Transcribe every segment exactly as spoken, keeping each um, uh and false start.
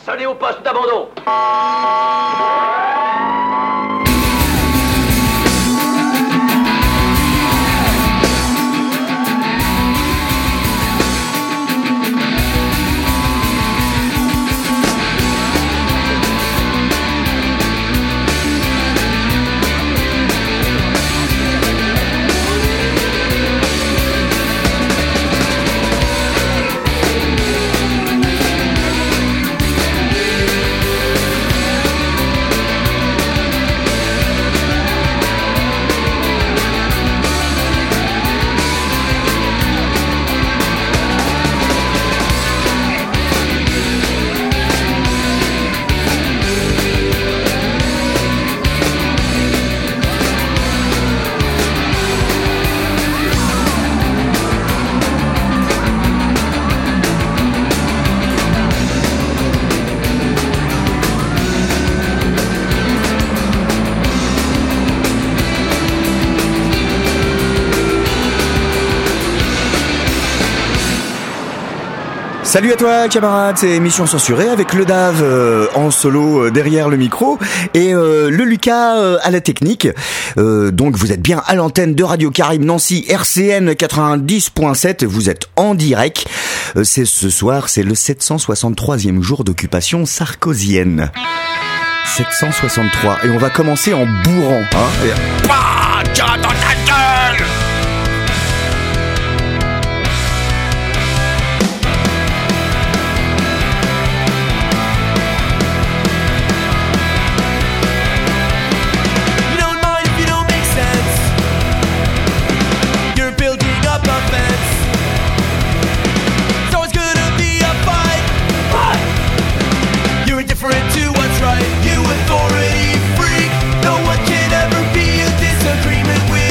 Salut au poste d'abandon. Salut à toi camarade, c'est émission censurée avec le Dave euh, en solo euh, derrière le micro et euh, le Lucas euh, à la technique. Euh, donc vous êtes bien à l'antenne de Radio Caraïbe Nancy R C N quatre-vingt-dix point sept, vous êtes en direct. Euh, c'est ce soir, c'est le sept cent soixante-troisième jour d'occupation sarkozienne. sept cent soixante-trois et on va commencer en bourrant, hein. Et... Bah, tiens dans ta gueule. You authority freak, no one can ever be a disagreement with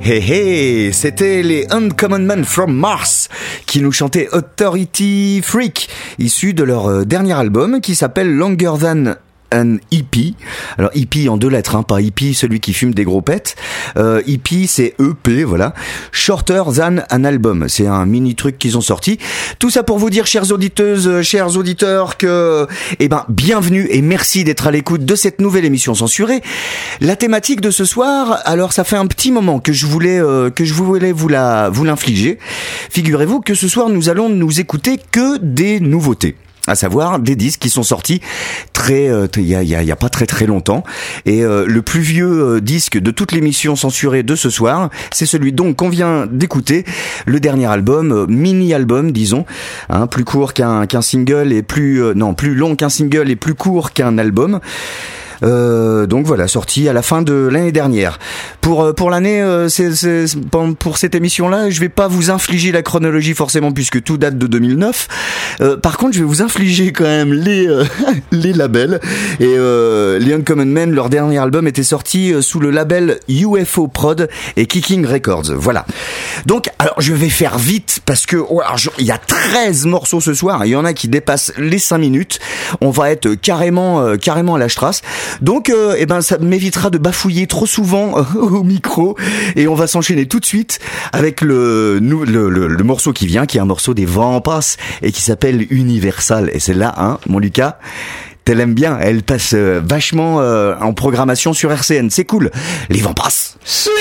Hey hey, c'était les Uncommon Men from Mars qui nous chantaient Authority Freak, issu de leur dernier album qui s'appelle Longer Than un E P. Alors E P en deux lettres, hein, pas hippie, celui qui fume des gros pets. Euh, E P c'est E P, voilà. Shorter Than an Album. C'est un mini truc qu'ils ont sorti. Tout ça pour vous dire, chères auditeuses, chers auditeurs, que, eh ben, bienvenue et merci d'être à l'écoute de cette nouvelle émission censurée. La thématique de ce soir, alors ça fait un petit moment que je voulais, euh, que je voulais vous la, vous l'infliger. Figurez-vous que ce soir nous allons nous écouter que des nouveautés. À savoir des disques qui sont sortis très euh, il y a il y a, y a pas très très longtemps, et euh, le plus vieux euh, disque de toute l'émission censurée de ce soir, c'est celui donc qu'on vient d'écouter, le dernier album, euh, mini album disons, hein, plus court qu'un qu'un single et plus euh, non, plus long qu'un single et plus court qu'un album. Euh, donc voilà, sorti à la fin de l'année dernière. Pour pour l'année, euh, c'est, c'est, pour cette émission-là, je vais pas vous infliger la chronologie forcément puisque tout date de deux mille neuf. Euh, par contre, je vais vous infliger quand même les euh, les labels. Et euh, les Uncommon Men, leur dernier album était sorti sous le label U F O Prod et Kicking Records. Voilà. Donc, alors je vais faire vite parce que oh, alors, je, il y a treize morceaux ce soir. Il y en a qui dépassent les cinq minutes. On va être carrément euh, carrément à la strasse. Donc, euh, eh ben, ça m'évitera de bafouiller trop souvent euh, au micro, et on va s'enchaîner tout de suite avec le, le, le, le morceau qui vient, qui est un morceau des Vampas et qui s'appelle Universal. Et celle-là, hein, mon Lucas, t'elle aime bien, elle passe euh, vachement euh, en programmation sur R C N. C'est cool. Les Vampas.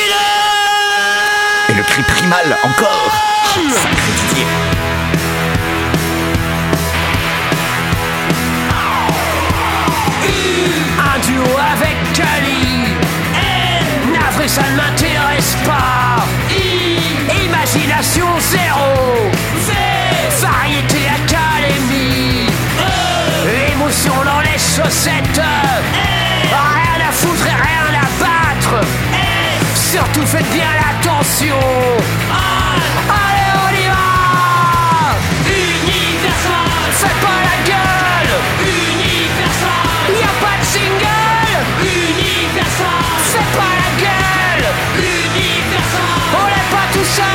Et le cri primal encore. Sacré Didier. Duo avec Kali, navré ça ne m'intéresse pas. Imagination zéro, variété académie, émotion dans les chaussettes, rien à foutre et rien à battre. Surtout faites bien attention. Allez on y va. Universal, faites pas la gueule. Universal, y'a pas de single. Fais pas la gueule. Universal, on n'est pas tout seul,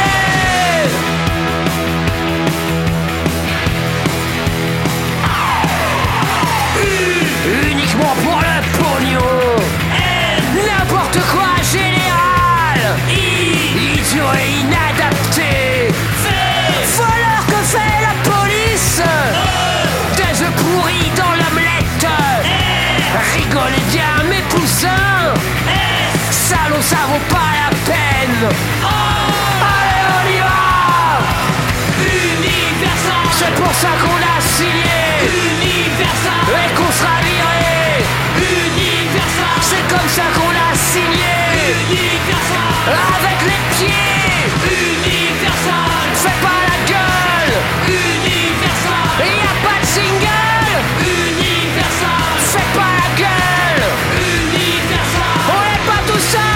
allez. Uniquement pour le pognon. N'importe quoi général. Idiot et inadapté. Voleur que fait la police. Des œufs pourris dans l'omelette. Rigolez bien mes poussins. Salaud, ça vaut pas la peine. Allez on y va. Universal, c'est pour ça qu'on a signé. Universal, et qu'on sera viré. Universal, c'est comme ça qu'on a signé. Universal, avec les pieds. Universal, fais pas la gueule. Universal, y'a pas de single. Universal, fais pas la gueule. Universal, on est pas tout seul.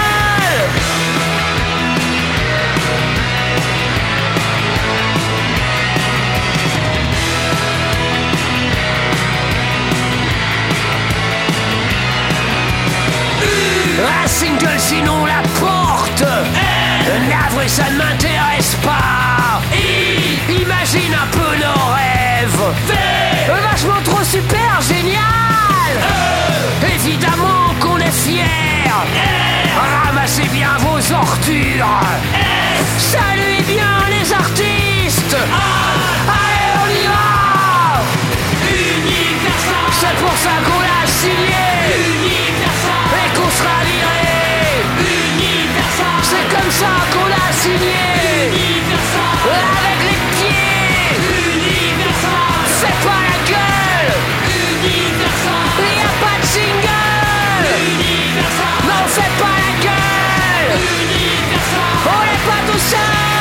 Un single sinon la porte. Navré ça ne m'intéresse pas. Imagine un peu nos rêves. Vachement trop super génial. Évidemment qu'on est fiers. Ramassez bien vos ordures. Saluez bien les artistes. Allez on y va. Universal, c'est pour ça qu'on l'a signé. Universal, et qu'on sera viré. Universal, c'est comme ça qu'on l'a signé. Universal, avec les pieds. Universal, fais pas la gueule. Universal, y'a pas de single. Universal, non fais pas la gueule. Universal, on n'est pas tout seul.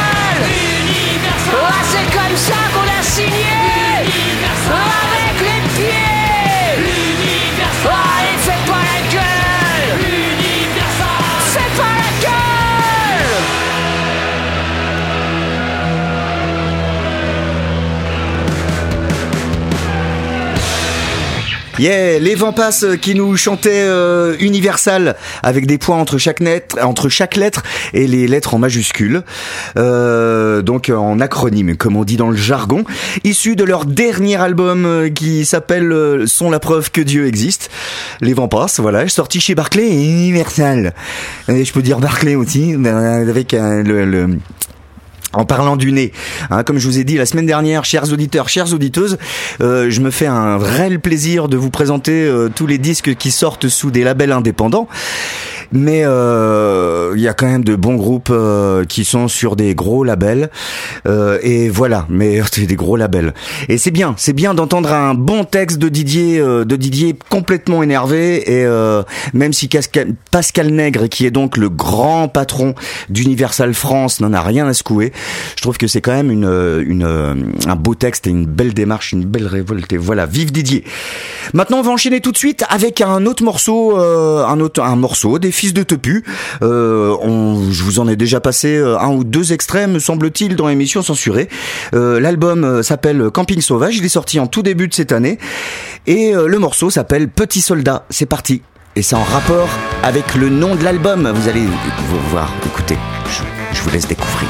Yeah, les Vampas qui nous chantaient euh, Universal avec des points entre chaque lettre, entre chaque lettre et les lettres en majuscules, euh, donc en acronyme comme on dit dans le jargon, issu de leur dernier album euh, qui s'appelle euh, Sont la preuve que Dieu existe. Les Vampas, voilà, sorti chez Barclay et Universal. Et je peux dire Barclay aussi, avec euh, le, le en parlant du nez, hein, comme je vous ai dit la semaine dernière, chers auditeurs, chères auditeuses, euh, je me fais un réel plaisir de vous présenter euh, tous les disques qui sortent sous des labels indépendants. Mais euh, il y a quand même de bons groupes euh, qui sont sur des gros labels euh, et voilà, mais c'est des gros labels. Et c'est bien, c'est bien d'entendre un bon texte de Didier, euh, de Didier complètement énervé et euh, même si Pascal, Pascal Nègre, qui est donc le grand patron d'Universal France, n'en a rien à secouer, je trouve que c'est quand même une, une, un beau texte et une belle démarche, une belle révolte. Et voilà, vive Didier. Maintenant, on va enchaîner tout de suite avec un autre morceau, euh, un autre, un morceau des Fils de Tepu. Euh, on, je vous en ai déjà passé un ou deux extraits, me semble-t-il, dans l'émission censurée. Euh, l'album s'appelle Camping Sauvage. Il est sorti en tout début de cette année. Et euh, le morceau s'appelle Petit Soldat. C'est parti. Et c'est en rapport avec le nom de l'album. Vous allez voir, écoutez, je, je vous laisse découvrir.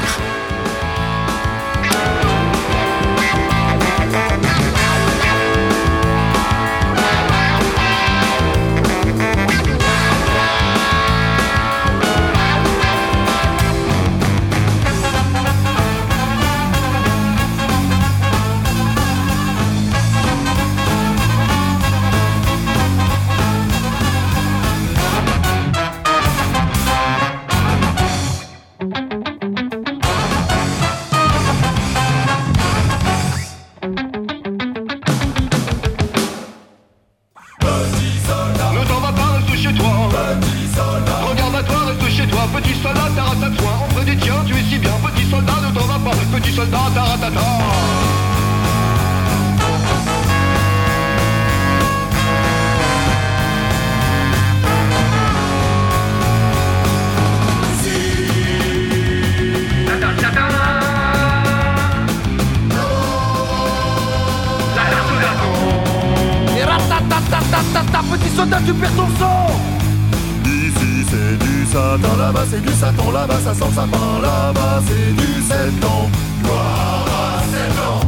Petit soldat, tu perds ton sang. Ici c'est du Satan, là-bas c'est du Satan, là-bas ça sent le sapin, là-bas c'est du sept ans, gloire à sept ans.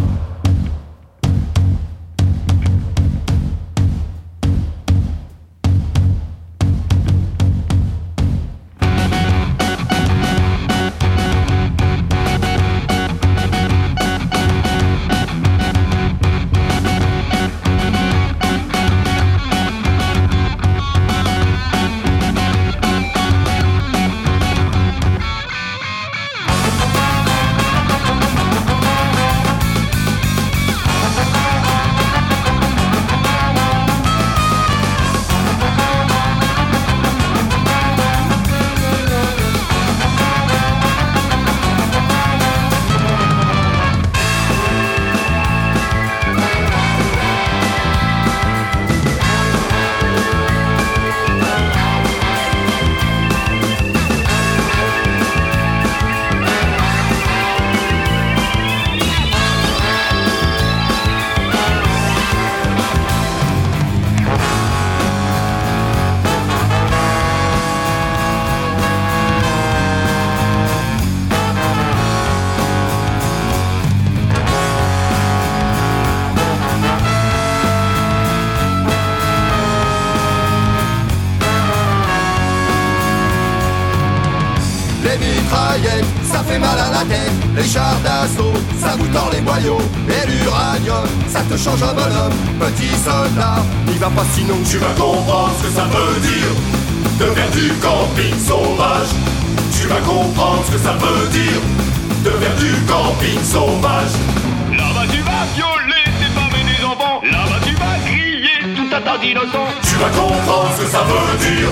Ça fait mal à la tête, les chars d'assaut, ça vous tord les boyaux. Et l'uranium, ça te change un bonhomme. Petit soldat, il va pas sinon. Tu vas comprendre ce que ça veut dire de faire du camping sauvage. Tu vas comprendre ce que ça veut dire de faire du camping sauvage. Là-bas tu vas violer des femmes et des enfants. Là-bas tu vas griller tout un tas d'innocents. Tu vas comprendre ce que ça veut dire.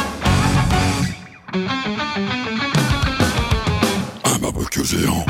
Que géant.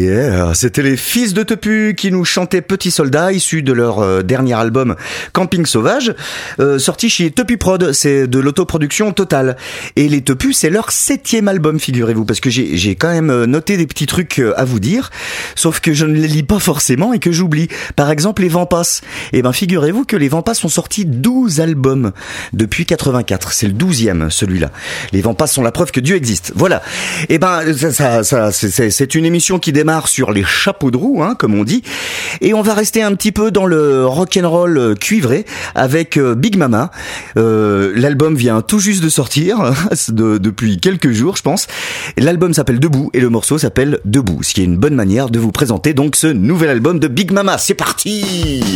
Yeah, c'était les Fils de Tepu qui nous chantaient Petit Soldat, issu de leur euh, dernier album Camping Sauvage, euh, sorti chez Tepu Prod, c'est de l'autoproduction totale. Et les Tepu, c'est leur septième album, figurez-vous, parce que j'ai, j'ai quand même noté des petits trucs à vous dire, sauf que je ne les lis pas forcément et que j'oublie. Par exemple, les Vampas. Eh ben, figurez-vous que les Vampas ont sorti douze albums depuis quatre-vingt-quatre. C'est le douzième, celui-là. Les Vampas sont la preuve que Dieu existe. Voilà. Eh ben, ça, ça, ça c'est, c'est, c'est une émission qui démarre sur les chapeaux de roue, hein, comme on dit, et on va rester un petit peu dans le rock'n'roll cuivré avec euh, Big Mama. Euh, l'album vient tout juste de sortir, de, depuis quelques jours, je pense. L'album s'appelle Debout et le morceau s'appelle Debout, ce qui est une bonne manière de vous présenter donc ce nouvel album de Big Mama. C'est parti!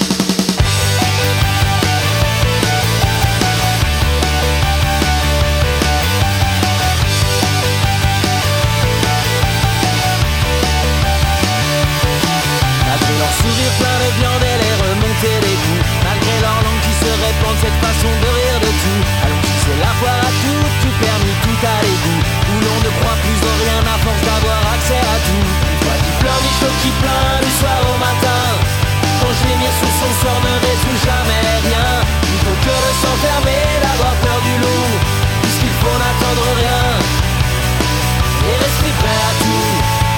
Cette façon de rire de tout, allons c'est la foire à tout, tout permis, tout à l'égout, où l'on ne croit plus en rien à force d'avoir accès à tout. Toi qui pleure, ni chaud qui plaint, du soir au matin, ton gémir sous son sort ne résout jamais rien. Il faut que de s'enfermer, d'avoir peur du loup, puisqu'il faut n'attendre rien, et rester prêt à tout.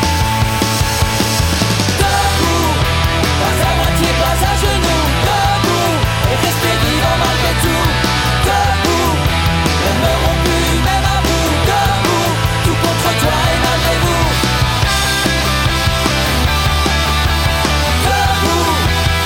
Debout, pas à moitié, pas à genoux, debout, et rester vivant malgré tout. Debout, même rompu, même à bout. Debout, tout contre toi et malgré vous. Debout.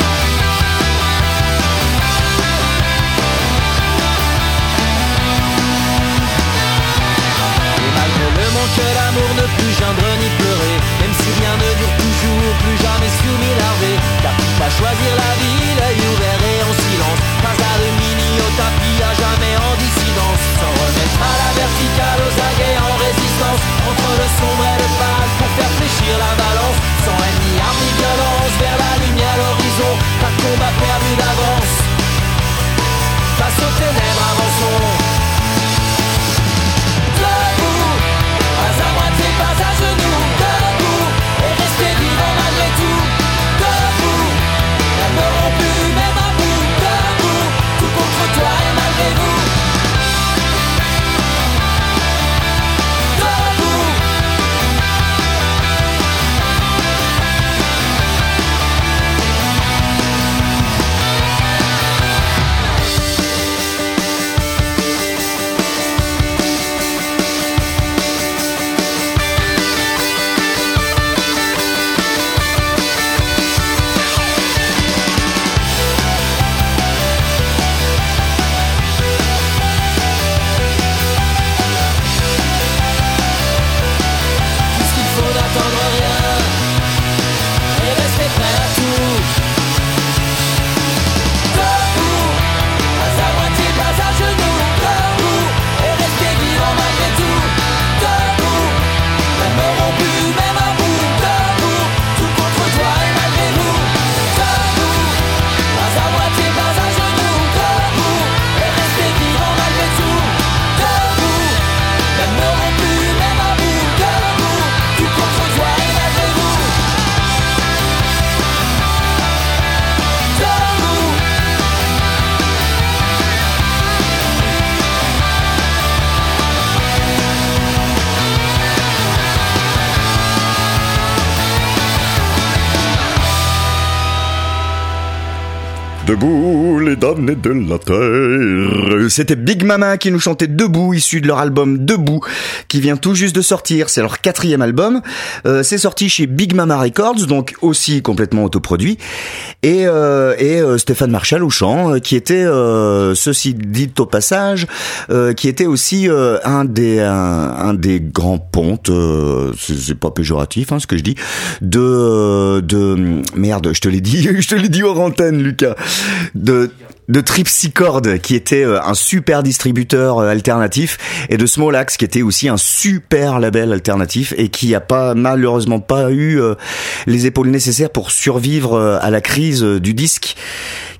Et malgré le manque d'amour, ne plus geindre ni pleurer, même si rien ne dure toujours, plus jamais soumis larvé. Car quitte à choisir la vie, l'œil ouvert et en silence, pas à demi ni au tapis, à jamais en dissidence. Sans remettre à la verticale, aux aguets en résistance, entre le sombre et le pâle pour faire fléchir la balance. Sans haine ni arme ni violence, vers la lumière l'horizon, pas de combat perdu d'avance. Face aux ténèbres avançons. Debout, pas à moitié, pas à genoux. Debout, et rester vivant malgré tout. Debout, même rompu, même à bout. Debout, tout contre toi et malgré vous. Debout. Puisqu'il faut n'attendre rien et rester prêt à tout. Debout, pas à moitié, pas à genoux. Debout, et rester vivant malgré tout. Debout, même rompu, même à bout. Debout, tout contre toi et malgré vous. Debout, pas à moitié, pas à genoux. Debout, et rester vivant malgré tout. Debout, même rompu, même à bout. Debout, tout contre toi et malgré vous. Debout. Debout, les damnés de la terre. C'était Big Mama qui nous chantait Debout, issu de leur album Debout, qui vient tout juste de sortir. C'est leur quatrième album. Euh, c'est sorti chez Big Mama Records, donc aussi complètement autoproduit. Et, euh, et euh, Stéphane Marchal au chant, euh, qui était, euh, ceci dit au passage, euh, qui était aussi euh, un des un, un des grands pontes. Euh, c'est, c'est pas péjoratif, hein, ce que je dis. De euh, de merde, je te l'ai dit, je te l'ai dit hors antenne, Lucas. De de Tripsichord, qui était un super distributeur alternatif, et de Small Axe, qui était aussi un super label alternatif et qui a pas malheureusement pas eu les épaules nécessaires pour survivre à la crise du disque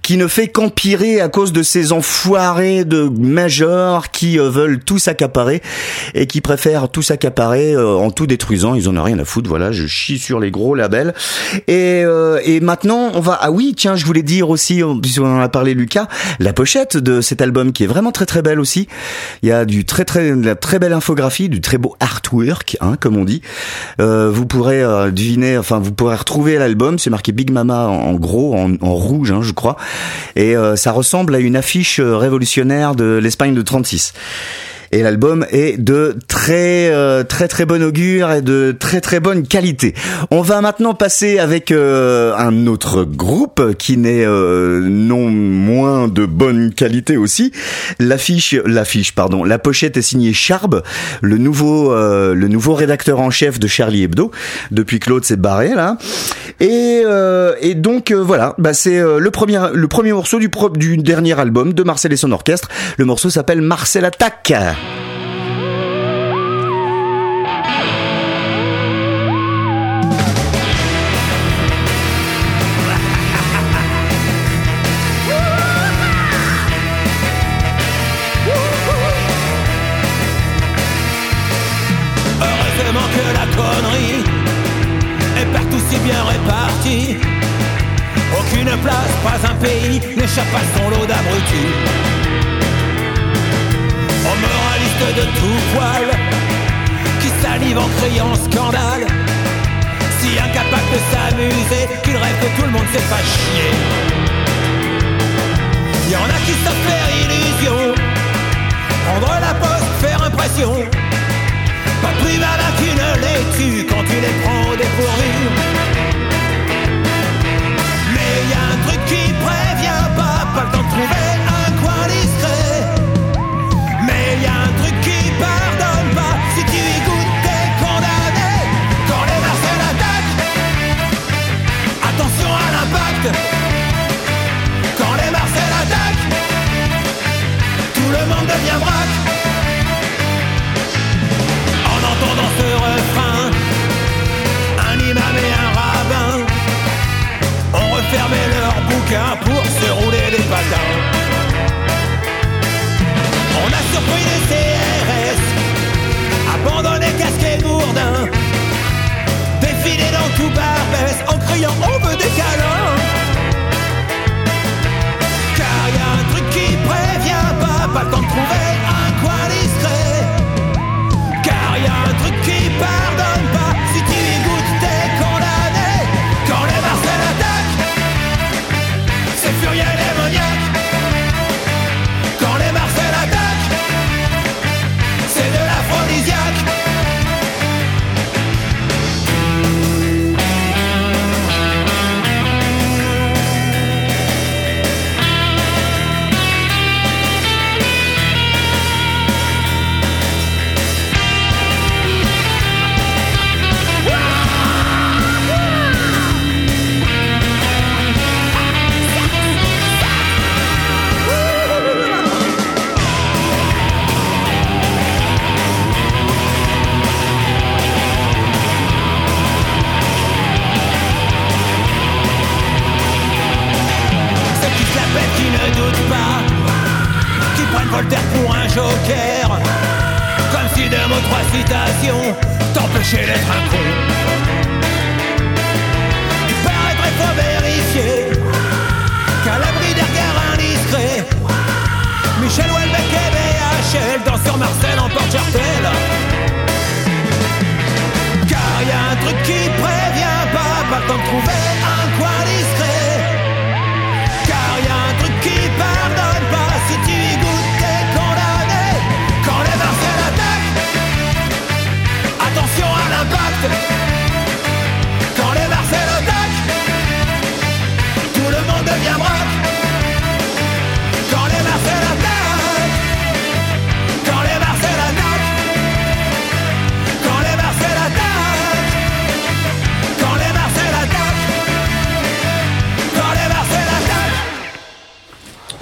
qui ne fait qu'empirer à cause de ces enfoirés de majors qui euh, veulent tout s'accaparer et qui préfèrent tout s'accaparer euh, en tout détruisant. Ils en ont rien à foutre. Voilà, je chie sur les gros labels. Et, euh, et maintenant, on va... Ah oui, tiens, je voulais dire aussi, puisqu'on en a parlé, Lucas, la pochette de cet album qui est vraiment très très belle aussi. Il y a du très très de la très belle infographie, du très beau artwork, hein, comme on dit. Euh, vous pourrez euh, deviner, enfin vous pourrez retrouver l'album. C'est marqué Big Mama en, en gros, en, en rouge, hein, je crois. Et euh, ça ressemble à une affiche révolutionnaire de l'Espagne de trente-six. Et l'album est de très euh, très très bon augure et de très très bonne qualité. On va maintenant passer avec euh, un autre groupe qui n'est euh, non moins de bonne qualité aussi. L'affiche, l'affiche, pardon, la pochette est signée Charb, le nouveau euh, le nouveau rédacteur en chef de Charlie Hebdo depuis que l'autre s'est barré là. Et euh, et donc euh, voilà, bah c'est euh, le premier le premier morceau du pro, du dernier album de Marcel et son orchestre. Le morceau s'appelle Marcel Attaque. Heureusement que la connerie est partout si bien répartie. Aucune place, pas un pays n'échappe à son lot d'abrutis. Aux moralistes de tout poil qui salivent en criant scandale, si incapables de s'amuser qu'ils rêvent que tout le monde s'est pas chier. Y'en a qui se faire illusion, prendre la poste, faire impression. Pas plus malin qu'une laitue quand tu les prends au dépourvu. Mais y'a un truc qui prévient pas, pas le temps de trouver un coin discret. Mais y'a un truc qui pardonne pas, si tu y goûtes t'es condamné. Quand les Marcel attaquent, attention à l'impact. Quand les Marcel attaquent, tout le monde devient braque. En entendant ce refrain, un imam et un rabbin ont refermé leurs bouquins pour se rouler les patins. On a surpris les C R S, abandonné casque et gourdin, défilé dans tout Barbès en criant on veut des câlins. Car y'a un truc qui prévient pas, pas le temps de trouver un coin discret. Car y'a un truc qui pardonne pas, si tu y goûtes t'es condamné. Quand les Marcel attaquent, c'est furieux et démoniaque. Quand les Marcel attaquent, c'est de l'aphrodisiaque. Qui ne doutent pas, qui prennent Voltaire pour un joker, comme si deux mots, trois citations t'empêchaient d'être un con. Il paraîtrait faut vérifier qu'à l'abri des regards indiscrets, Michel Houellebecq et B H L dansent sur Marcel en porte-chartel. Car y'a un truc qui prévient pas, pas le temps de trouver un coin discret. Car y'a un truc qui pardonne pas, si tu y goûtes t'es condamné. Quand les Marcel attaquent, attention à l'impact.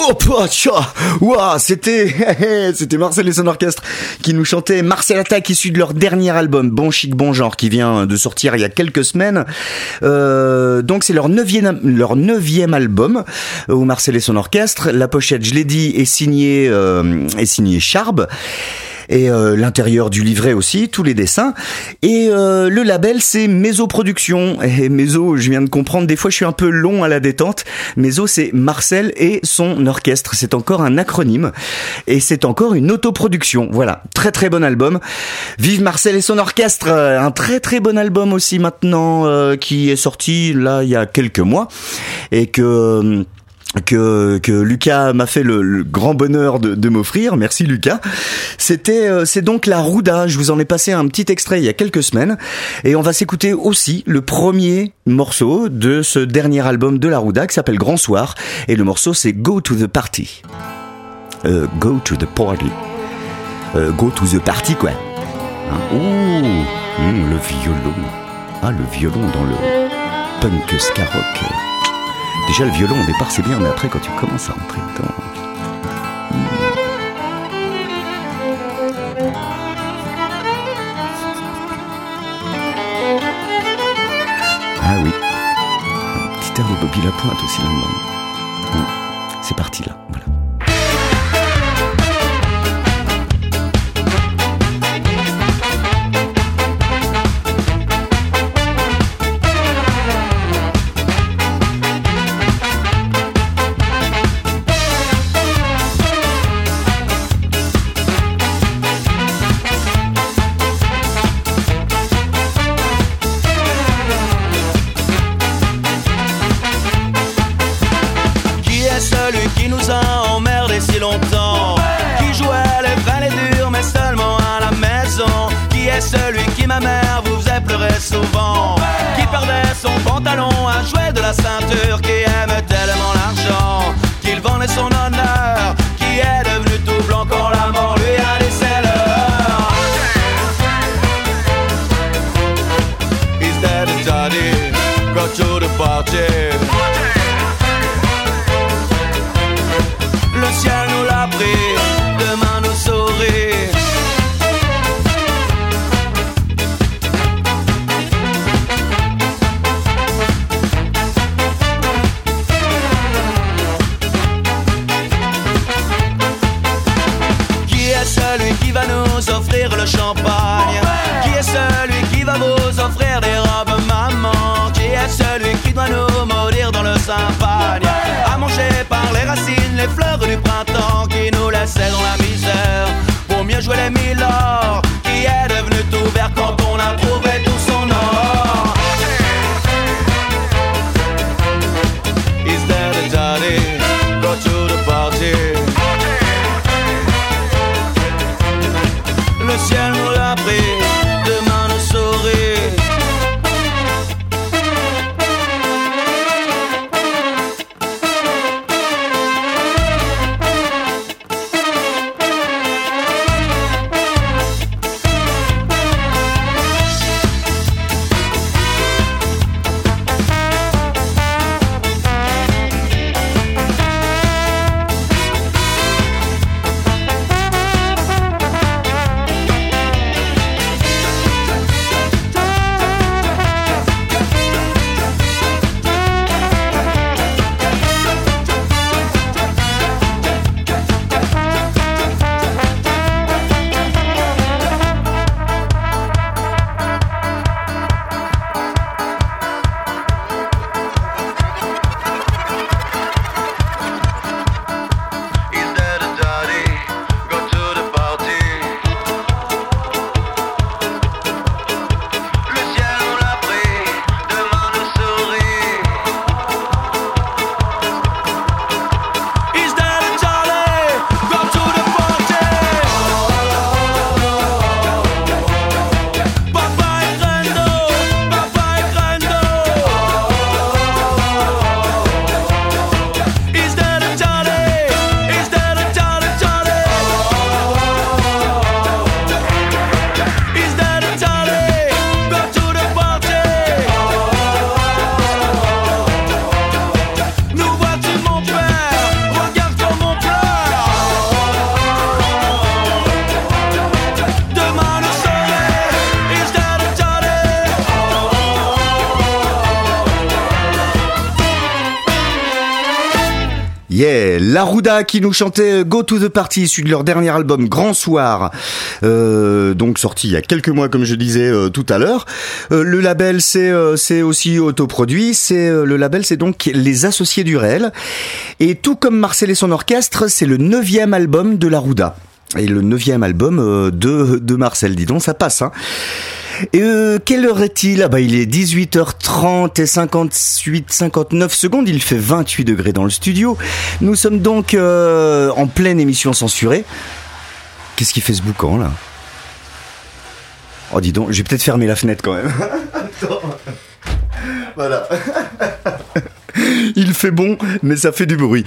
Oh, pacha, ouah, c'était, c'était Marcel et son orchestre qui nous chantait Marcel Attaque, issu de leur dernier album, Bon Chic, Bon Genre, qui vient de sortir il y a quelques semaines. Euh, donc c'est leur neuvième, leur neuvième album, où Marcel et son orchestre. La pochette, je l'ai dit, est signée, euh, est signée Charb. Et euh, l'intérieur du livret aussi, tous les dessins. Et euh, le label, c'est Méso Productions. Et Méso, je viens de comprendre, des fois je suis un peu long à la détente. Méso, c'est Marcel et son orchestre. C'est encore un acronyme. Et c'est encore une autoproduction. Voilà, très très bon album. Vive Marcel et son orchestre. Un très très bon album aussi maintenant, euh, qui est sorti là il y a quelques mois. Et que... que que Lucas m'a fait le, le grand bonheur de, de m'offrir. Merci Lucas. C'était euh, c'est donc la Rouda. Je vous en ai passé un petit extrait il y a quelques semaines et on va s'écouter aussi le premier morceau de ce dernier album de la Rouda qui s'appelle Grand Soir et le morceau c'est Go to the Party. Euh, go to the party. Euh, go to the party quoi. Hein? Ouh, mmh, le violon. Ah, le violon dans le punk ska rock. Déjà le violon au départ c'est bien, mais après quand tu commences à rentrer dedans... Hmm. Ah oui, un petit air de Bobby Lapointe aussi là-dedans. Hmm. C'est parti là, voilà. Celui qui ma mère vous faisait pleurer souvent, qui perdait son pantalon, un jouet de la ceinture, qui aime tellement l'argent qu'il vendait son honneur, qui est devenu tout blanc quand la mort lui a laissé l'heure. He's dead and dirty, go to the party. Le ciel nous l'a pris, demain nous sourit. Nous offrir le champagne, qui est celui qui va vous offrir des robes maman, qui est celui qui doit nous maudire dans le champagne, à manger par les racines les fleurs du printemps, qui nous laissaient dans la misère pour mieux jouer les milords, qui est devenu tout vert quand on a trouvé tout son or. Is there the daddy? Go to the party. Le ciel nous l'a pris, demain nous sourit. Yeah, Larouda qui nous chantait Go to the Party, issu de leur dernier album Grand Soir, euh, donc sorti il y a quelques mois comme je disais euh, tout à l'heure. Euh, le label c'est euh, c'est aussi autoproduit, c'est euh, le label c'est donc Les Associés du Réel. Et tout comme Marcel et son orchestre, c'est le neuvième album de Larouda. Et le neuvième album euh, de de Marcel, dis donc ça passe hein. Et euh, quelle heure est-il ? Ah bah il est dix-huit heures trente et cinquante-huit cinquante-neuf secondes, il fait vingt-huit degrés dans le studio. Nous sommes donc euh, en pleine émission censurée. Qu'est-ce qui fait ce boucan là ? Oh dis donc, j'ai peut-être fermé la fenêtre quand même. Attends. Voilà. Il fait bon, mais ça fait du bruit.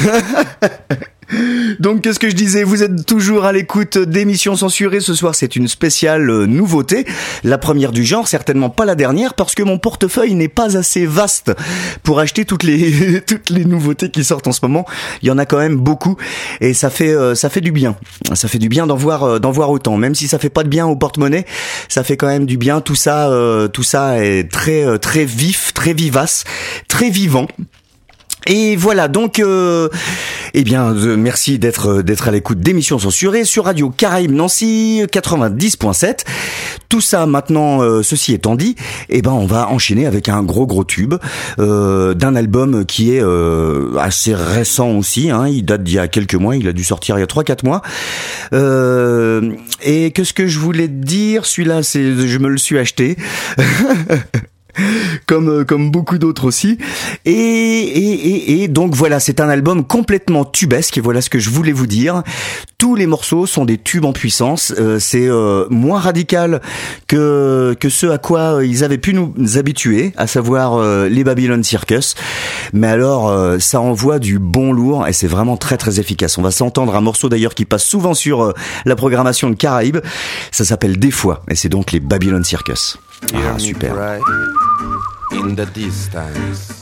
Donc, qu'est-ce que je disais ? Vous êtes toujours à l'écoute d'émissions censurées. Ce soir, c'est une spéciale nouveauté. La première du genre, certainement pas la dernière, parce que mon portefeuille n'est pas assez vaste pour acheter toutes les toutes les nouveautés qui sortent en ce moment. Il y en a quand même beaucoup, et ça fait euh, ça fait du bien. Ça fait du bien d'en voir euh, d'en voir autant, même si ça fait pas de bien au porte-monnaie. Ça fait quand même du bien. Tout ça, euh, tout ça est très euh, très vif, très vivace, très vivant. Et voilà, donc, euh, eh bien, euh, merci d'être d'être à l'écoute d'émissions censurées sur Radio Caraïbes Nancy quatre-vingt-dix point sept. Tout ça maintenant, euh, ceci étant dit, eh ben, on va enchaîner avec un gros gros tube euh, d'un album qui est euh, assez récent aussi. Hein, il date d'il y a quelques mois, il a dû sortir il y a trois quatre mois. Euh, et qu'est-ce que je voulais te dire ? Celui-là, c'est, je me le suis acheté. Comme comme beaucoup d'autres aussi, et, et et et donc voilà, c'est un album complètement tubesque, et voilà ce que je voulais vous dire. Tous les morceaux sont des tubes en puissance. Euh, c'est euh, moins radical que que ce à quoi ils avaient pu nous habituer, à savoir euh, les Babylon Circus. Mais alors euh, ça envoie du bon lourd, et c'est vraiment très très efficace. On va s'entendre un morceau d'ailleurs qui passe souvent sur euh, la programmation de Caraïbes. Ça s'appelle Des fois, et c'est donc les Babylon Circus. Ah super. In the distance.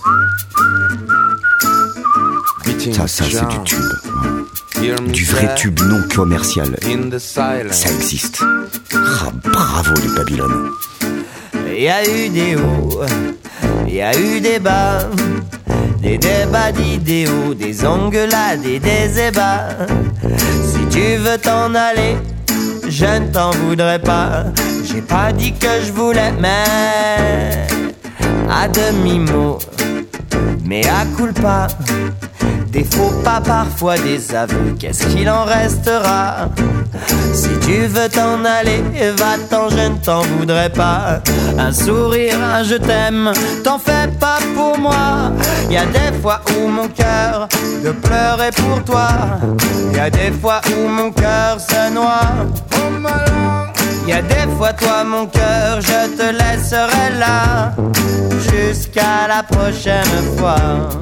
Ça, ça c'est du tube. Du vrai tube non commercial. Ça existe. Ah, bravo les Babylone. Il y a eu des hauts, il y a eu des bas, des débats d'idéaux, des engueulades et des ébats. Si tu veux t'en aller, je ne t'en voudrais pas. J'ai pas dit que je voulais, mais à demi-mot, mais à culpa. Des faux pas, parfois des aveux, qu'est-ce qu'il en restera? Si tu veux t'en aller, va-t'en, je ne t'en voudrais pas. Un sourire, un je t'aime, t'en fais pas pour moi. Y a des fois où mon cœur de pleurer pour toi. Y a des fois où mon cœur se noie. Y a des fois toi mon cœur, je te laisserai là jusqu'à la prochaine fois.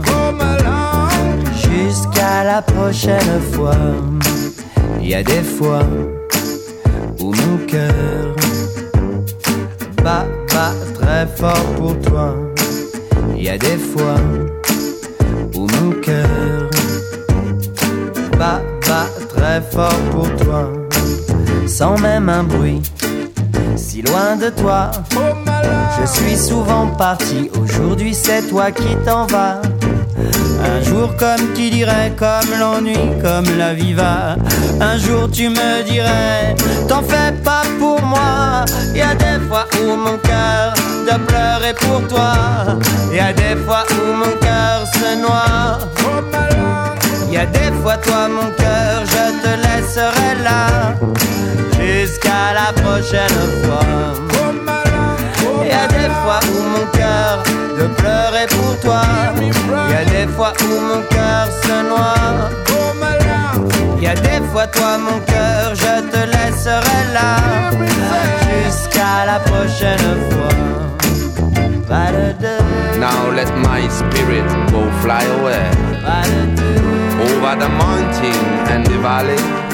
Jusqu'à la prochaine fois. Y a des fois où mon cœur bat, bat très fort pour toi. Y a des fois où mon cœur bat, bat très fort pour toi. Sans même un bruit, si loin de toi. Je suis souvent parti, aujourd'hui c'est toi qui t'en vas. Un jour comme qui dirait, comme l'ennui, comme la vie va. Un jour tu me dirais, t'en fais pas pour moi. Y a des fois où mon cœur de pleurer pour toi. Y a des fois où mon cœur se noie. Y a des fois toi mon cœur, je te laisserai là jusqu'à la prochaine fois. Y a des fois où mon cœur de pleurer pour toi. Y a des fois où mon cœur se noie. Y a des fois toi mon cœur, je te laisserai là jusqu'à la prochaine fois. Now let my spirit go fly away over the mountain and the valley.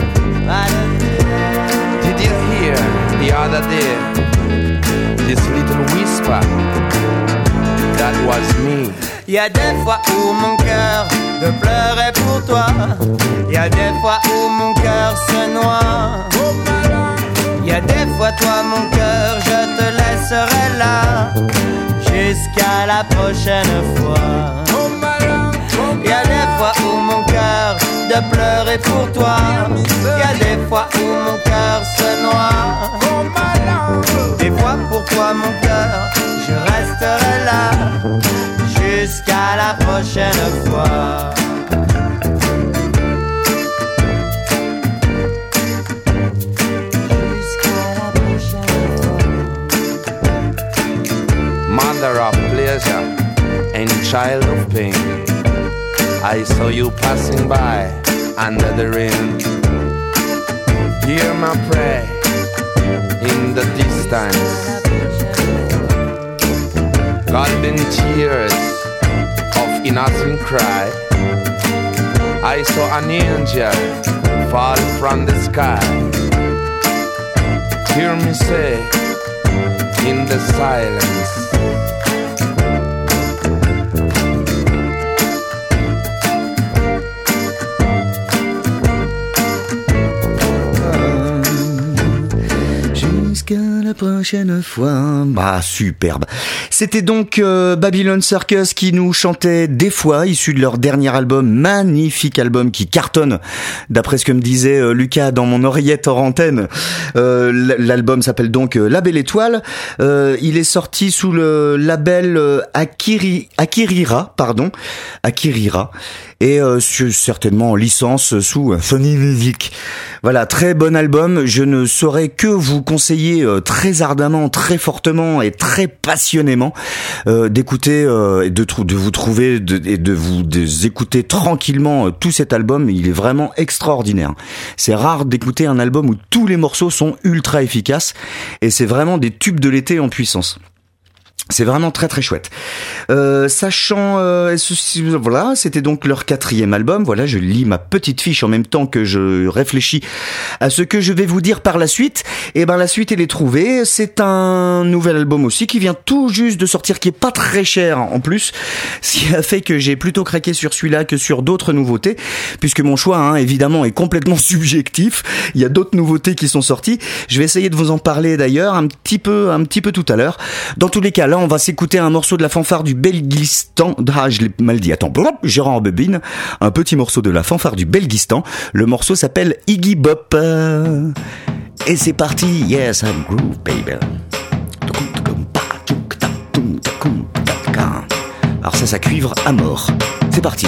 Did you hear the other day this little whisper? That was me. Y a des fois où mon cœur de pleurer pour toi. Y a des fois où mon cœur se noie. Y a des fois toi mon cœur, je te laisserai là jusqu'à la prochaine fois. Y a des fois où mon de pleurer pour toi. Y a des fois où mon cœur se noie. Des fois pour toi mon cœur, je resterai là jusqu'à la prochaine fois. Mother of pleasure and child of pain, I saw you passing by under the rain. Hear my prayer in the distance, golden tears of innocent cry. I saw an angel fall from the sky. Hear me say in the silence, jusqu'à la prochaine fois. Bah, superbe. C'était donc euh, Babylon Circus qui nous chantait Des fois, issu de leur dernier album, magnifique album qui cartonne, d'après ce que me disait euh, Lucas dans mon oreillette hors antenne. Euh, l'album s'appelle donc euh, La Belle Étoile. Euh, il est sorti sous le label euh, Akiri, Akirira, pardon, Akirira, et euh, certainement en licence sous Sony Music. Voilà, très bon album. Je ne saurais que vous conseiller euh, très ardemment, très fortement et très passionnément euh, d'écouter euh, et de, de vous trouver de, et de vous de écouter tranquillement euh, tout cet album. Il est vraiment extraordinaire. C'est rare d'écouter un album où tous les morceaux sont ultra efficaces et c'est vraiment des tubes de l'été en puissance. C'est vraiment très très chouette. Euh, sachant, euh, voilà, c'était donc leur quatrième album. Voilà, je lis ma petite fiche en même temps que je réfléchis à ce que je vais vous dire par la suite. Et ben la suite, elle est trouvée. C'est un nouvel album aussi qui vient tout juste de sortir, qui est pas très cher en plus, ce qui a fait que j'ai plutôt craqué sur celui-là que sur d'autres nouveautés, puisque mon choix, hein, évidemment, est complètement subjectif. Il y a d'autres nouveautés qui sont sorties. Je vais essayer de vous en parler d'ailleurs un petit peu, un petit peu tout à l'heure. Dans tous les cas, là, on va s'écouter un morceau de la fanfare du Belgistan. Ah, je l'ai mal dit. Attends, j'ai en bobine. Un petit morceau de la fanfare du Belgistan. Le morceau s'appelle Iggy Bop. Et c'est parti. Yes, I'm groove, baby. Alors ça, ça cuivre à mort. C'est parti.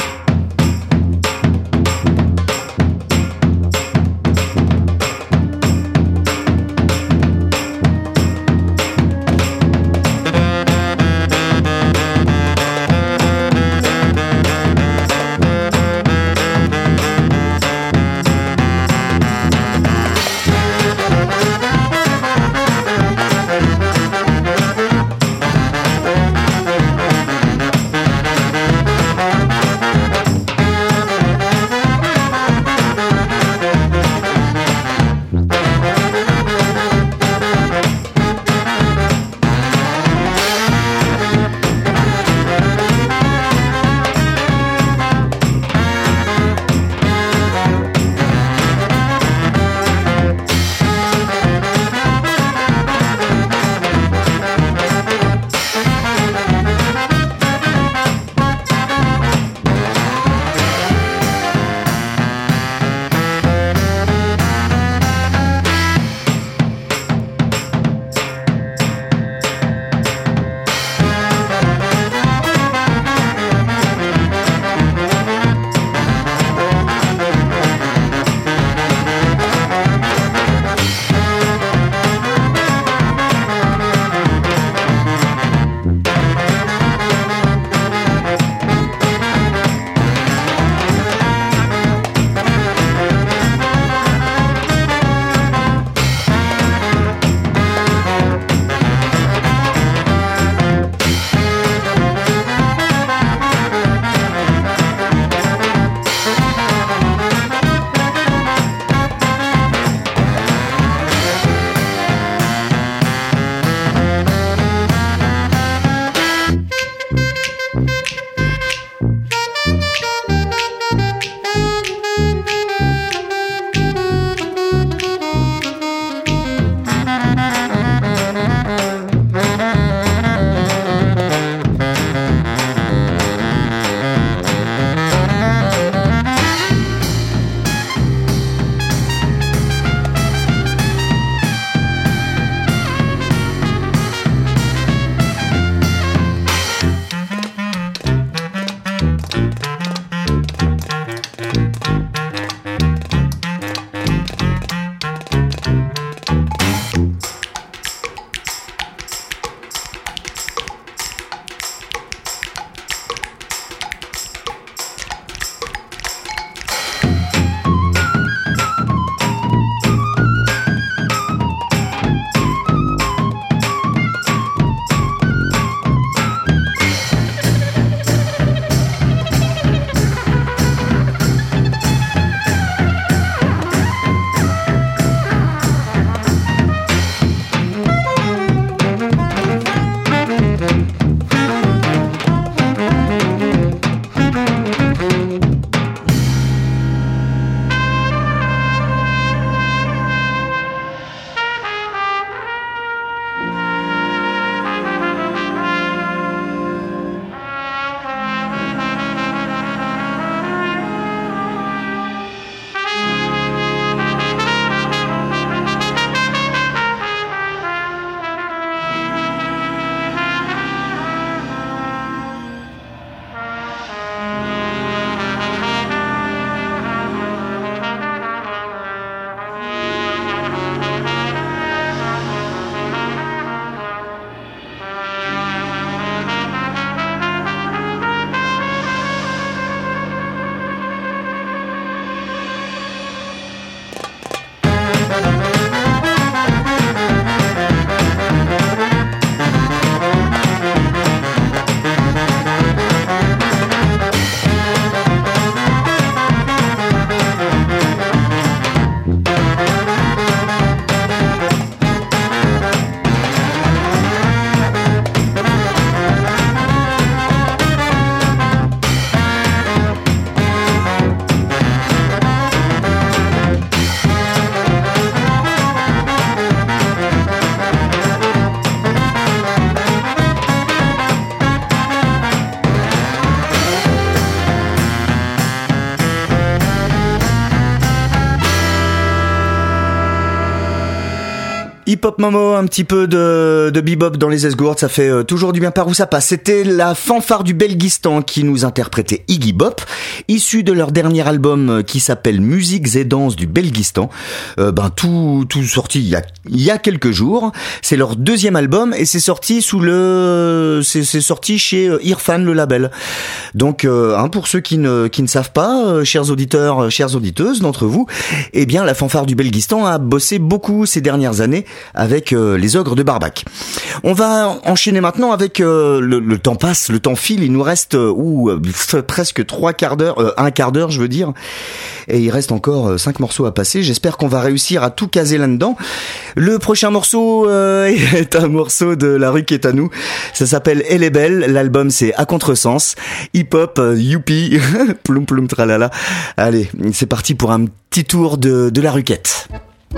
Hip-hop Momo, un petit peu de, de bebop dans les esgourdes, ça fait euh, toujours du bien par où ça passe. C'était la fanfare du Belgistan qui nous interprétait Iggy Bop, issu de leur dernier album euh, qui s'appelle Musiques et danses du Belgistan. Euh, ben tout tout sorti il y a il y a quelques jours. C'est leur deuxième album et c'est sorti sous le c'est c'est sorti chez euh, Irfan, le label. Donc euh, hein, pour ceux qui ne qui ne savent pas, euh, chers auditeurs, euh, chères auditeuses d'entre vous, eh bien la fanfare du Belgistan a bossé beaucoup ces dernières années avec euh, les Ogres de Barbac. On va enchaîner maintenant avec euh, le, le temps passe, le temps file, il nous reste euh, ou euh, presque trois quarts d'heure, euh, un quart d'heure je veux dire, et il reste encore euh, cinq morceaux à passer. J'espère qu'on va réussir à tout caser là-dedans. Le prochain morceau euh, est un morceau de La Rue qui est à nous. Ça s'appelle Elle est belle. L'album c'est À Contresens. Hip-hop, euh, youpi, ploum ploum tralala. Allez, c'est parti pour un petit tour de de la Ruquette.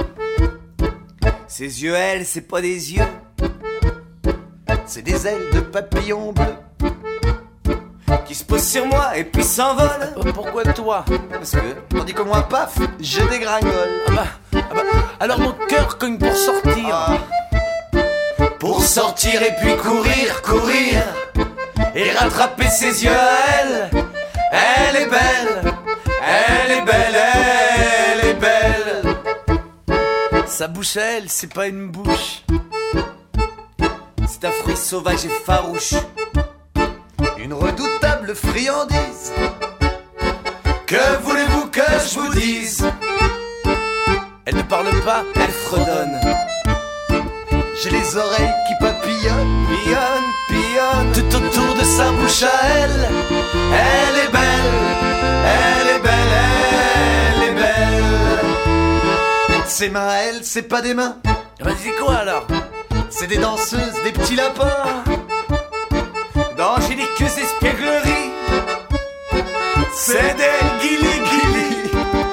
Ses yeux, elle, c'est pas des yeux, c'est des ailes de papillon bleu qui se posent sur moi et puis s'envolent. Pourquoi toi? Parce que, tandis que moi, paf, je dégringole. Ah bah, ah bah, alors mon cœur cogne pour sortir. Ah. Pour sortir et puis courir, courir et rattraper ses yeux à elle. Elle est belle, elle est belle, elle est belle. Sa bouche à elle, c'est pas une bouche, c'est un fruit sauvage et farouche, une redoutable friandise. Que voulez-vous que je vous dise? Elle ne parle pas, Elle fredonne. J'ai les oreilles qui papillonnent, pillonnent, pillonnent tout autour de sa bouche à elle. Elle est belle, elle est belle, elle est belle. Ses mains à elle, c'est pas des mains. bah c'est quoi alors? C'est des danseuses, des petits lapins d'angéliques espiègleries. C'est des guili-guili.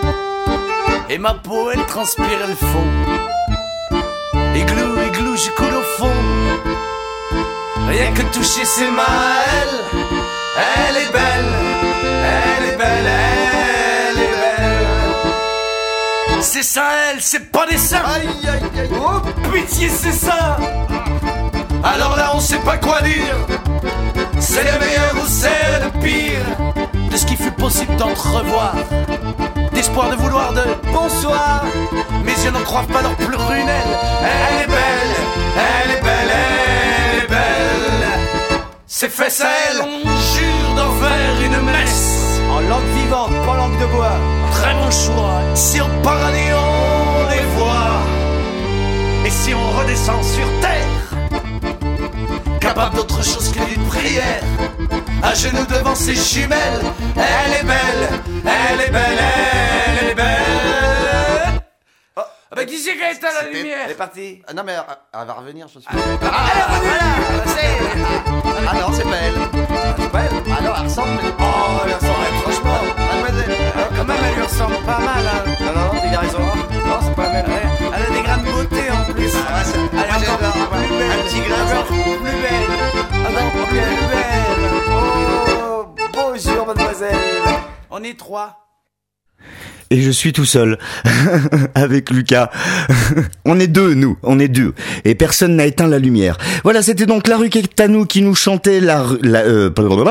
Et ma peau, elle transpire, elle fond. Igloo, igloo, je coule au fond. Rien que toucher ses mains à elle. Elle est belle, elle est belle, elle est belle. C'est ça, elle, c'est pas des seins. Aïe, aïe, aïe. Oh, pitié, c'est ça. Alors là, on sait pas quoi dire. C'est le meilleur ou c'est le pire de ce qui fut possible d'entrevoir, d'espoir de vouloir de bonsoir. Mes yeux n'en croient pas leur plus prunelle. Elle est belle, elle est belle, elle est belle. Ses fesses à elle, on jure d'en faire une messe. en langue vivante, pas langue de bois. Très bon choix. Si on paradis, on les voit. Et si on redescend sur terre, capable d'autre chose que d'une prière, à genoux devant ses jumelles. Elle est belle, elle est belle, elle est belle. Oh, ah bah qui c'est qui a éteint la lumière? Elle est partie. Ah non mais elle, elle va revenir, je suis. Ah, ah, ah, voilà, c'est... Ah non, c'est pas elle. C'est pas elle. Ah non, elle ressemble. Oh, elle ressemble, franchement. Mademoiselle. Ah, quand même, elle lui ressemble pas mal, hein. Non, non, il a raison. Non, c'est pas elle. Elle a des grains de beauté en plus. Ah, ouais, elle est encore plus belle. Un petit grain, encore plus belle. Encore plus belle. Oh, bonjour, mademoiselle. On est trois. Et je suis tout seul avec Lucas. On est deux, nous, on est deux. Et personne n'a éteint la lumière. Voilà, c'était donc La Rue qui est à nous qui nous chantait la, la euh,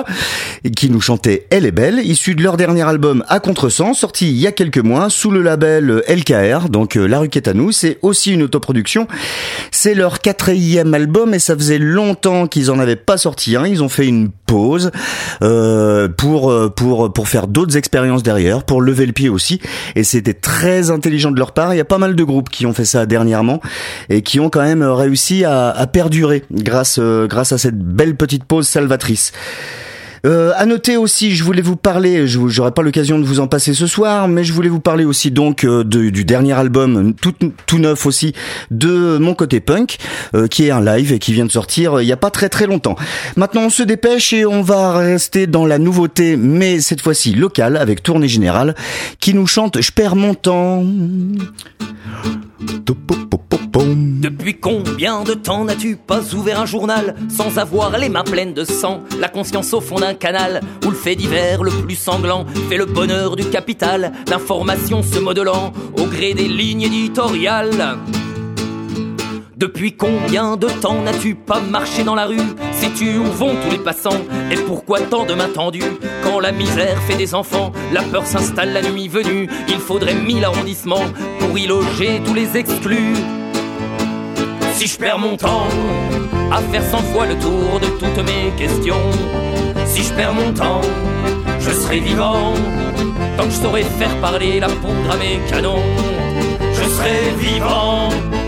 qui nous chantait Elle est belle, issue de leur dernier album À Contresens, sorti il y a quelques mois sous le label L K R. Donc euh, La Rue qui est à nous, c'est aussi une autoproduction. C'est leur quatrième album et ça faisait longtemps qu'ils en avaient pas sorti un. Ils ont fait une pause euh, pour pour pour faire d'autres expériences derrière, pour lever le pied aussi. Et c'était très intelligent de leur part. Il y a pas mal de groupes qui ont fait ça dernièrement et qui ont quand même réussi à, à perdurer grâce euh, grâce à cette belle petite pause salvatrice. Euh, à noter aussi, je voulais vous parler, je j'aurai pas l'occasion de vous en passer ce soir, mais je voulais vous parler aussi donc euh, de, du dernier album, tout, tout neuf aussi, de Mon Côté Punk, euh, qui est un live et qui vient de sortir euh, il y a pas très très longtemps. Maintenant, on se dépêche et on va rester dans la nouveauté, mais cette fois-ci locale, avec Tournée Générale, qui nous chante « Je perds mon temps ». Depuis combien de temps n'as-tu pas ouvert un journal sans avoir les mains pleines de sang, la conscience au fond d'un canal où le fait divers le plus sanglant fait le bonheur du capital, l'information se modelant au gré des lignes éditoriales. Depuis combien de temps n'as-tu pas marché dans la rue? Sais-tu où vont tous les passants? Et pourquoi tant de mains tendues? Quand la misère fait des enfants, la peur s'installe la nuit venue. Il faudrait mille arrondissements pour y loger tous les exclus. Si je perds mon temps à faire cent fois le tour de toutes mes questions, si je perds mon temps, je serai vivant tant que je saurai faire parler la poudre à mes canons. Je serai vivant.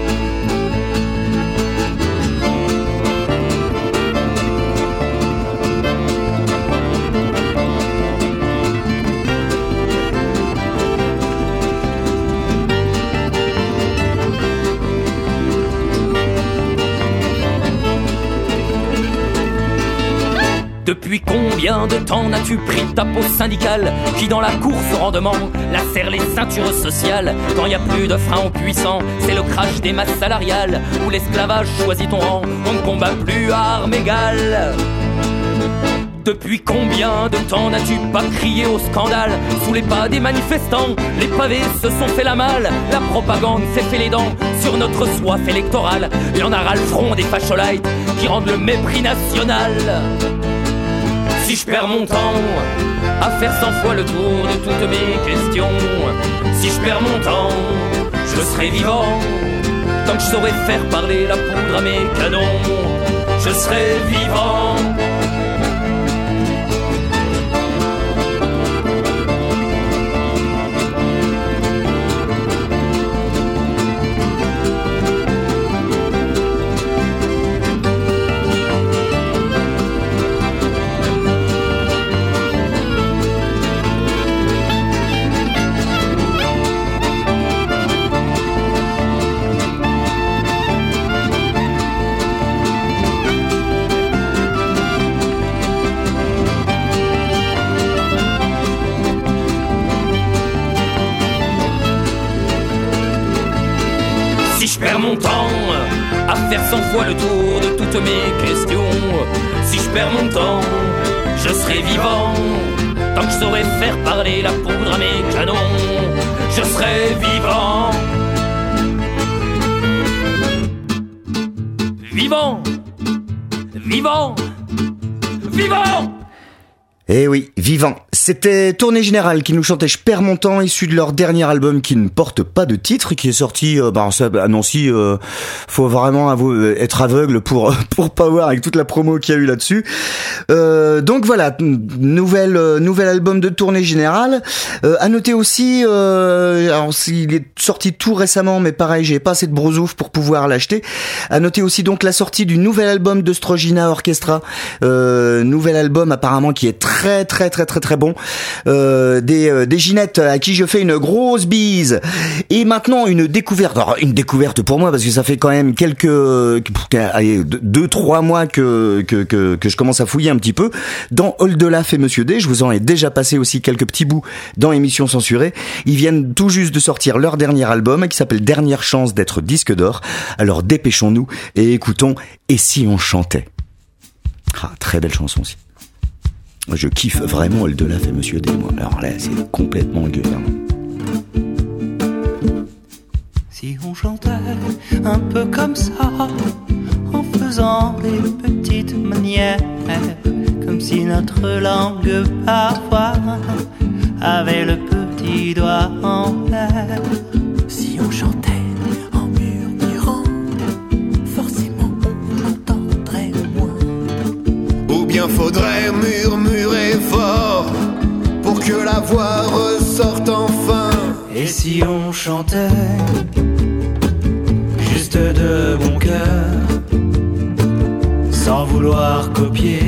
Depuis combien de temps n'as-tu pris ta peau syndicale qui dans la course au rendement lacère les ceintures sociales? Quand y a plus de frein aux puissants, c'est le crash des masses salariales où l'esclavage choisit ton rang, on ne combat plus à armes égales. Depuis combien de temps n'as-tu pas crié au scandale sous les pas des manifestants? Les pavés se sont fait la malle, la propagande s'est fait les dents sur notre soif électorale. Il y en a ras le front des facholites qui rendent le mépris national. Si je perds mon temps à faire cent fois le tour de toutes mes questions, si je perds mon temps, je serai vivant tant que je saurai faire parler la poudre à mes canons. Je serai vivant. Si je perds mon temps à faire cent fois le tour de toutes mes questions, si je perds mon temps, je serai vivant tant que je saurai faire parler la poudre à mes canons. Je serai vivant. Vivant. Vivant. Vivant. Eh oui, vivant. C'était Tournée Générale qui nous chantait Je perds mon temps, issu de leur dernier album qui ne porte pas de titre, qui est sorti euh, bah, à Nancy. Euh, faut vraiment avou- être aveugle pour pour pas voir avec toute la promo qu'il y a eu là-dessus. Euh, donc voilà, nouvelle euh, nouvel album de Tournée Générale. Euh, à noter aussi, euh, alors il est sorti tout récemment, mais pareil, j'ai pas assez de brousouf pour pouvoir l'acheter. À noter aussi donc la sortie du nouvel album de Strogina Orchestra, euh, nouvel album apparemment qui est très très très très très bon. Euh, des, euh, des Ginettes à qui je fais une grosse bise. Et maintenant une découverte, alors une découverte pour moi parce que ça fait quand même quelques allez, deux trois mois que, que que que je commence à fouiller un petit peu dans Oldelaf et Monsieur D. Je vous en ai déjà passé aussi quelques petits bouts dans Émission Censurée. Ils viennent tout juste de sortir leur dernier album qui s'appelle Dernière chance d'être disque d'or. Alors dépêchons-nous et écoutons Et si on chantait. Ah, très belle chanson aussi. Je kiffe vraiment Oldelaf et Monsieur D, moi. Alors là, c'est complètement gueule. Hein. Si on chantait un peu comme ça, en faisant des petites manières, comme si notre langue parfois avait le petit doigt en l'air. Si on chantait en murmurant, forcément on entendrait moins. Ou bien faudrait murmurer fort pour que la voix ressorte enfin. Et si on chantait juste de bon cœur, sans vouloir copier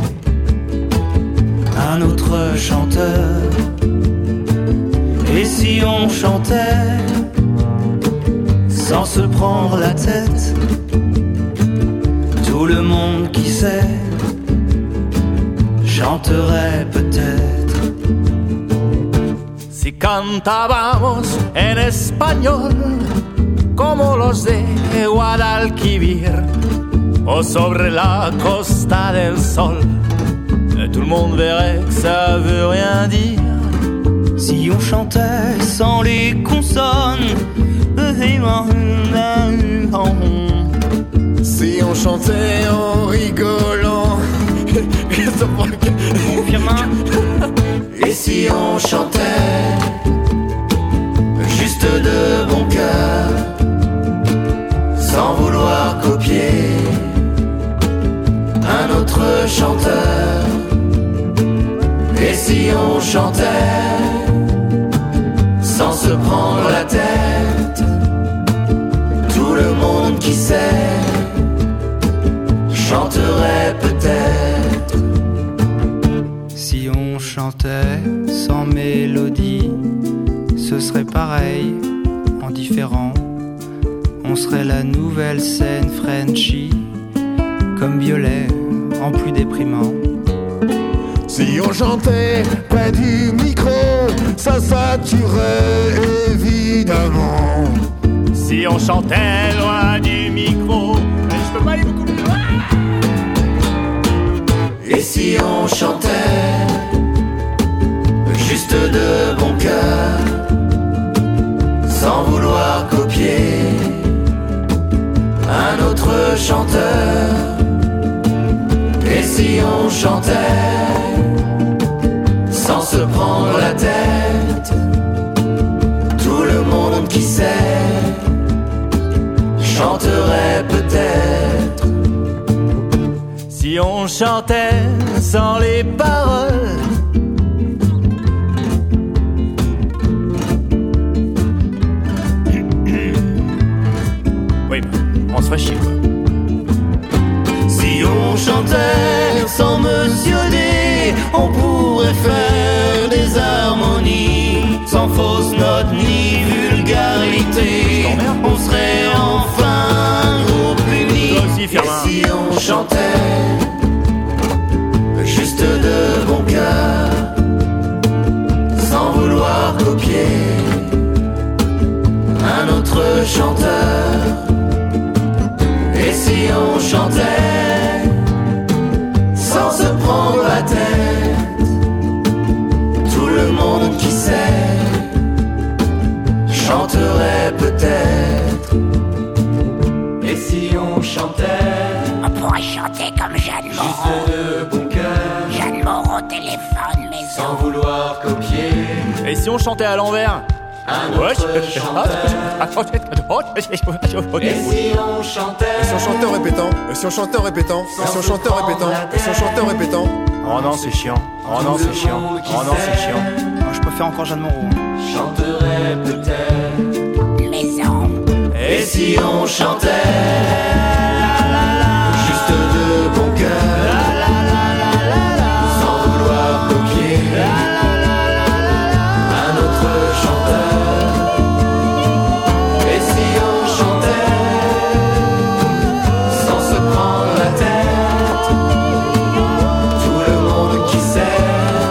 un autre chanteur. Et si on chantait sans se prendre la tête, tout le monde qui sait chanterait peut-être. Si cantábamos en español como los de Guadalquivir o sobre la Costa del Sol, tout le monde verrait que ça veut rien dire. Si on chantait sans les consonnes, on chantait en rigolant. Et si on chantait juste de bon cœur, sans vouloir copier un autre chanteur. Et si on chantait sans se prendre la tête, tout le monde qui sait chanterait peut-être. Si on chantait sans mélodie, ce serait pareil, en différent. On serait la nouvelle scène Frenchy, comme Violet, en plus déprimant. Si on chantait près du micro, ça saturait évidemment. Si on chantait loin du micro, je peux pas aller beaucoup plus loin. Et si on chantait juste de bon cœur, sans vouloir copier un autre chanteur. Et si on chantait sans se prendre la tête, tout le monde qui sait chanterait peut-être. Si on chantait sans les paroles, oui, on se ferait chier quoi. Si on chantait sans mentionner, on pourrait faire des harmonies sans fausse note ni vulgarité. On serait enfin un groupe uni. Et si on chantait juste de bon cœur, sans vouloir copier un autre chanteur. Et si on chantait sans se prendre la tête, tout le monde qui sait chanterait peut-être. Et si on chantait, on pourrait chanter comme Jeanne Moreau. Juste de bon cœur, Jeanne Moreau téléphone maison. Sans vouloir copier. et si on chantait à l'envers? Un autre chanteur. Et si on chantait, Et si on chantait en répétant, et si on chantait en répétant, et si on chantait en répétant, et si on chantait en répétant. Oh non, c'est chiant. Oh non, c'est chiant. Oh non, c'est chiant. Moi, je préfère encore Jeanne Moreau. chanterait peut-être. Maison. Et si on chantait juste de bon cœur, sans vouloir copier un autre chanteur. Et si on chantait sans se prendre la tête, tout le monde qui sait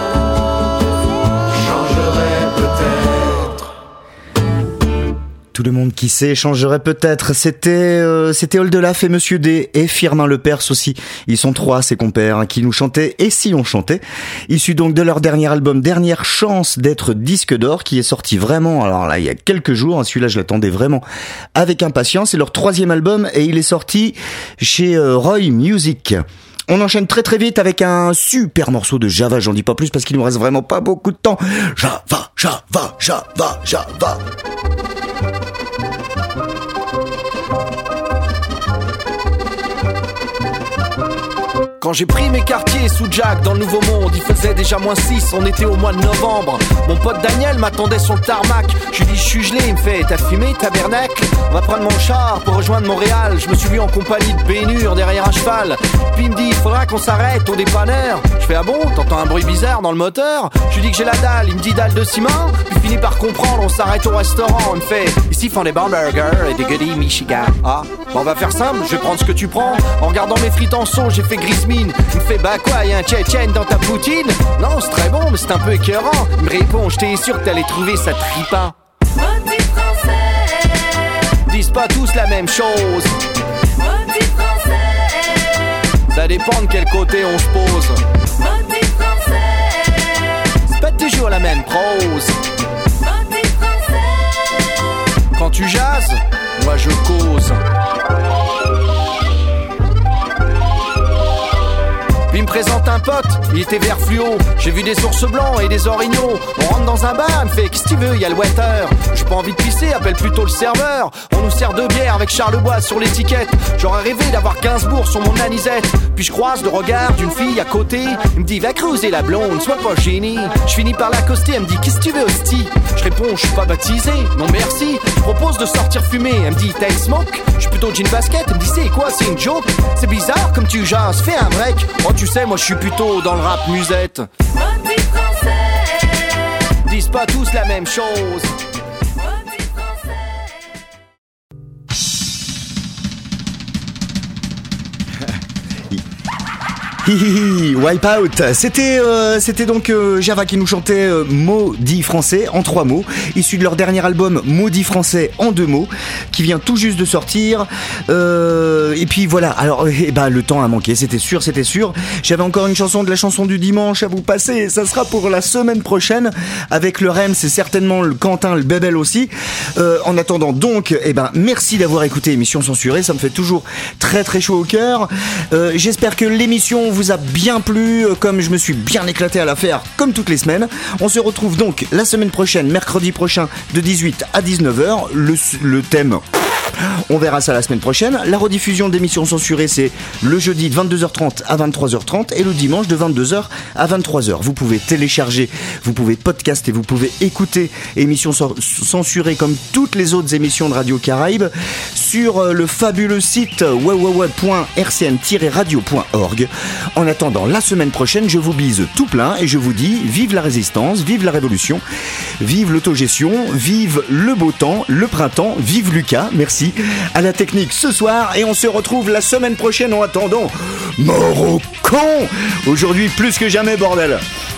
changerait peut-être. Tout le monde qui sait changerait peut-être. C'était euh, c'était Oldelaf et Monsieur D et Firmin Lepers aussi. Ils sont trois, ces compères, hein, qui nous chantaient Et si on chantait, issus donc de leur dernier album Dernière chance d'être disque d'or, qui est sorti vraiment, alors là, il y a quelques jours. Celui-là, je l'attendais vraiment avec impatience. C'est leur troisième album et il est sorti chez euh, Roy Music. On enchaîne très très vite avec un super morceau de Java. J'en dis pas plus parce qu'il nous reste vraiment pas beaucoup de temps. Java, Java, Java, Java. Quand j'ai pris mes quartiers sous Jack dans le Nouveau Monde, il faisait déjà moins six, on était au mois de novembre. Mon pote Daniel m'attendait sur le tarmac. Je lui dis je suis gelé, il me fait t'as fumé tabernacle? On va prendre mon char pour rejoindre Montréal. Je me suis vu en compagnie de Bénure derrière un cheval. Puis il me dit il faudra qu'on s'arrête au dépanneur. Je fais ah bon, t'entends un bruit bizarre dans le moteur? Je lui dis que j'ai la dalle, il me dit dalle de ciment. Puis finit par comprendre, on s'arrête au restaurant. Il me fait ici font des hamburgers et des goodies Michigan. Ah, bon, on va faire simple, je vais prendre ce que tu prends. En regardant mes frites en sauce, j'ai fait grise mine. Il me fait bah quoi, y'a un tchétchène dans ta poutine? Non, c'est très bon, mais c'est un peu écœurant. Il me répond, j'étais sûr que t'allais trouver ça tripant. Maudit français, Disent pas tous la même chose. maudit français, Ça dépend de quel côté on se pose. maudit français, C'est pas toujours la même prose. maudit français. Quand tu jases, moi je cause. présente un pote, il était vert fluo. J'ai vu des ours blancs et des orignaux. On rentre dans un bar, elle me fait qu'est-ce que tu veux, y'a le waiter. J'ai pas envie de pisser, appelle plutôt le serveur. On nous sert deux bières avec Charlebois sur l'étiquette. J'aurais rêvé d'avoir Gainsbourg sur mon anisette. Puis je croise le regard d'une fille à côté. Il me dit va cruiser la blonde, sois pas génie. Je finis par l'accoster, elle me dit qu'est-ce que tu veux hostie. Je réponds je suis pas baptisé, non merci. Je propose de sortir fumer, elle me dit t'as une smoke. Je suis plutôt jean basket, elle me dit c'est quoi, c'est une joke. C'est bizarre comme tu jases, fais un break. Oh tu sais moi je suis plutôt dans le rap musette. Maudit français, Disent pas tous la même chose. maudit français. Hihihi, Wipeout. C'était euh, c'était donc euh, Java qui nous chantait euh, Maudit français en trois mots, issu de leur dernier album Maudit français en deux mots, qui vient tout juste de sortir. Euh, et puis voilà. Alors, eh ben le temps a manqué, c'était sûr, c'était sûr. J'avais encore une chanson de la chanson du dimanche à vous passer. Ça sera pour la semaine prochaine avec le Rem. C'est certainement le Quentin, le Bébel aussi. Euh, en attendant donc, eh ben merci d'avoir écouté Émission Censurée. Ça me fait toujours très très chaud au cœur. Euh, j'espère que l'émission vous a bien plu, comme je me suis bien éclaté à la faire, comme toutes les semaines. On se retrouve donc la semaine prochaine, mercredi prochain, de dix-huit à dix-neuf heures. Le, le thème... On verra ça la semaine prochaine. La rediffusion d'émissions censurées, c'est le jeudi de vingt-deux heures trente à vingt-trois heures trente et le dimanche de vingt-deux heures à vingt-trois heures. Vous pouvez télécharger, vous pouvez podcaster, vous pouvez écouter émissions censurées comme toutes les autres émissions de Radio Caraïbe sur le fabuleux site w w w point r c n tiret radio point org. En attendant la semaine prochaine, je vous bise tout plein et je vous dis vive la résistance, vive la révolution, vive l'autogestion, vive le beau temps, le printemps, vive Lucas. Merci à la technique ce soir et on se retrouve la semaine prochaine. En attendant, mort au con aujourd'hui plus que jamais, bordel.